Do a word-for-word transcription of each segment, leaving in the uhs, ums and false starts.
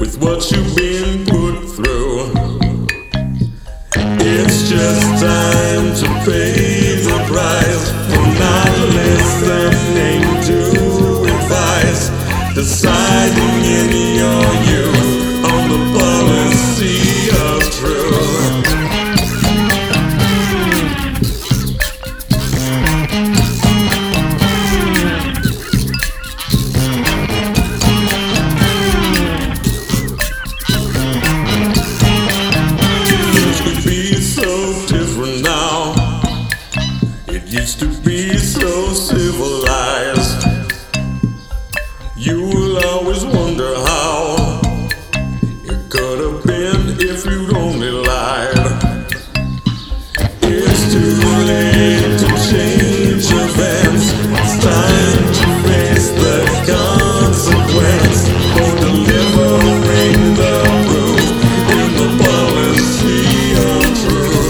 with what you've been put through. It's just time to pay the price for not listening to advice, deciding in your youth on the policy of truth. Used to be so civilized. You will always wonder how it could have been if you'd only lied. It's too late to change events. It's time to face the consequence for delivering the proof in the policy of truth.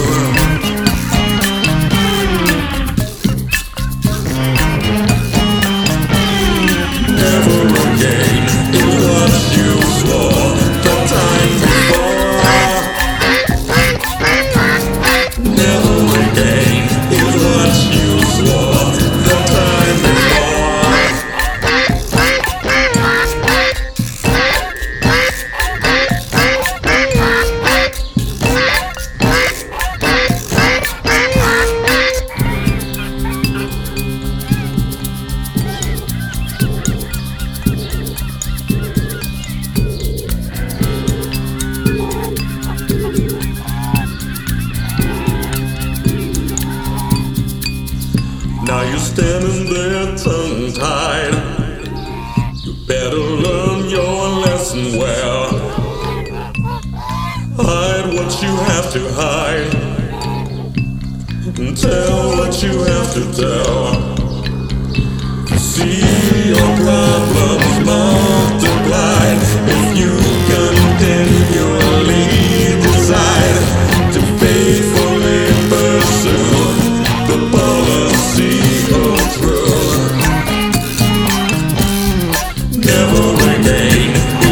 Now you're standing there tongue-tied. You better learn your lesson well. Hide what you have to hide, and tell what you have to tell. See your problems multiplied if you continually decide to faithfully pursue the policy of truth. Never again.